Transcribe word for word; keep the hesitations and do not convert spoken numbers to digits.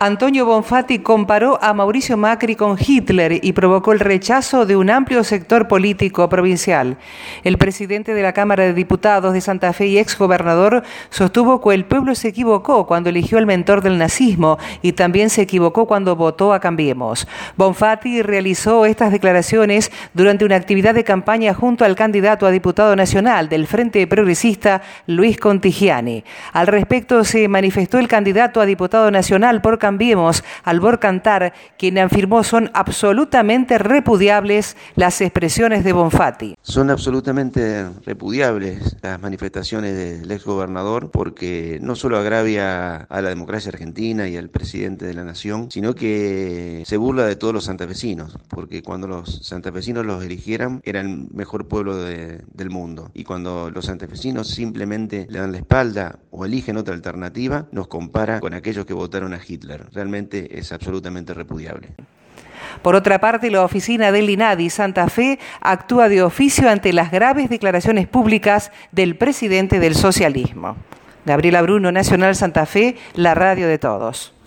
Antonio Bonfatti comparó a Mauricio Macri con Hitler y provocó el rechazo de un amplio sector político provincial. El presidente de la Cámara de Diputados de Santa Fe y exgobernador sostuvo que el pueblo se equivocó cuando eligió al mentor del nazismo y también se equivocó cuando votó a Cambiemos. Bonfatti realizó estas declaraciones durante una actividad de campaña junto al candidato a diputado nacional del Frente Progresista, Luis Contigiani. Al respecto se manifestó el candidato a diputado nacional por Cambiemos, Albor Cantar, quien afirmó son absolutamente repudiables las expresiones de Bonfatti. Son absolutamente repudiables las manifestaciones del exgobernador porque no solo agravia a la democracia argentina y al presidente de la nación, sino que se burla de todos los santafesinos, porque cuando los santafesinos los eligieran eran el mejor pueblo de, del mundo, y cuando los santafesinos simplemente le dan la espalda o eligen otra alternativa, nos compara con aquellos que votaron a Hitler. Realmente es absolutamente repudiable. Por otra parte, la oficina del INADI Santa Fe actúa de oficio ante las graves declaraciones públicas del presidente del socialismo. Gabriela Bruno, Nacional Santa Fe, la radio de todos.